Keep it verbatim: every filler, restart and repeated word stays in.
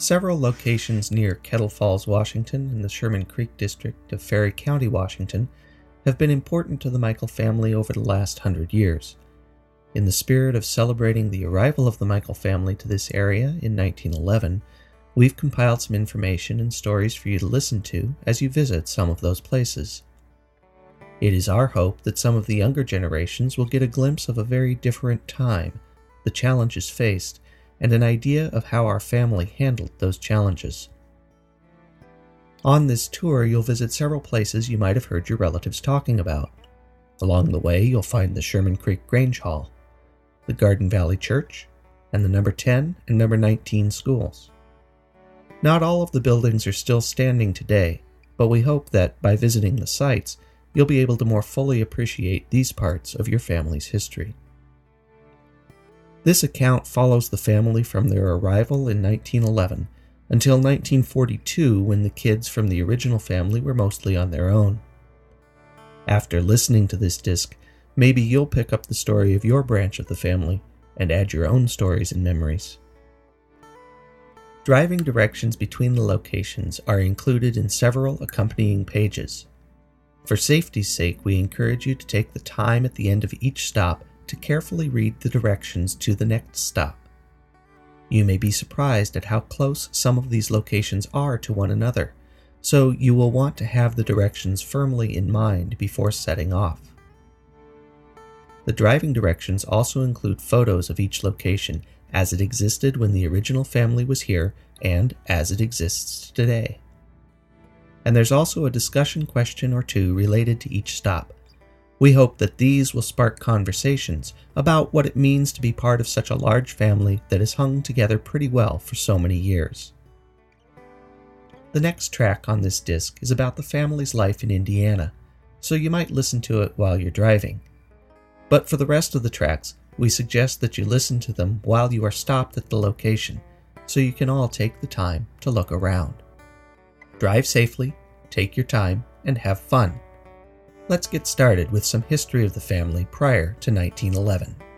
Several locations near Kettle Falls, Washington, and the Sherman Creek district of Ferry County, Washington, have been important to the Michael family over the last hundred years. In the spirit of celebrating the arrival of the Michael family to this area in nineteen eleven, we've compiled some information and stories for you to listen to as you visit some of those places. It is our hope that some of the younger generations will get a glimpse of a very different time, the challenges faced, and an idea of how our family handled those challenges. On this tour, you'll visit several places you might have heard your relatives talking about. Along the way, you'll find the Sherman Creek Grange Hall, the Garden Valley Church, and the number ten and number nineteen schools. Not all of the buildings are still standing today, but we hope that by visiting the sites, you'll be able to more fully appreciate these parts of your family's history. This account follows the family from their arrival in nineteen eleven until nineteen forty-two, when the kids from the original family were mostly on their own. After listening to this disc, maybe you'll pick up the story of your branch of the family and add your own stories and memories. Driving directions between the locations are included in several accompanying pages. For safety's sake, we encourage you to take the time at the end of each stop to carefully read the directions to the next stop. You may be surprised at how close some of these locations are to one another, so you will want to have the directions firmly in mind before setting off. The driving directions also include photos of each location as it existed when the original family was here and as it exists today. And there's also a discussion question or two related to each stop. We hope that these will spark conversations about what it means to be part of such a large family that has hung together pretty well for so many years. The next track on this disc is about the family's life in Indiana, so you might listen to it while you're driving. But for the rest of the tracks, we suggest that you listen to them while you are stopped at the location, so you can all take the time to look around. Drive safely, take your time, and have fun. Let's get started with some history of the family prior to nineteen eleven.